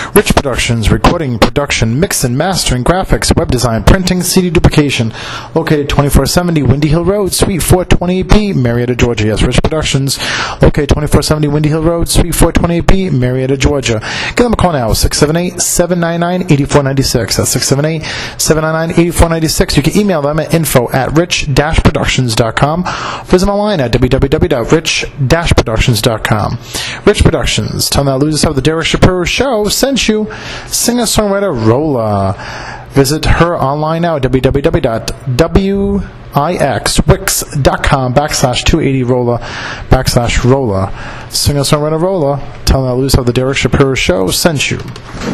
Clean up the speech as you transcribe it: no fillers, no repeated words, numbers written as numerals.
Rich Productions, recording, production, mix and mastering, graphics, web design, printing, CD duplication. Located 2470 Windy Hill Road, Suite 428B, Marietta, Georgia. Yes, Rich Productions, located 2470 Windy Hill Road, Suite 428B, Marietta, Georgia. Give them a call now, 678-799-8496. That's 678-799-8496. You can email them at info@rich-productions.com. Visit them online at www.rich-productions.com. Rich Productions. Tell them that losers of the Derek Shapiro Show sent you. Singer-songwriter Rolla. Visit her online now at www.wixwix.com/280Rolla/Rolla. Singer-songwriter Rolla. Tell them that losers of the Derek Shapiro Show sent you.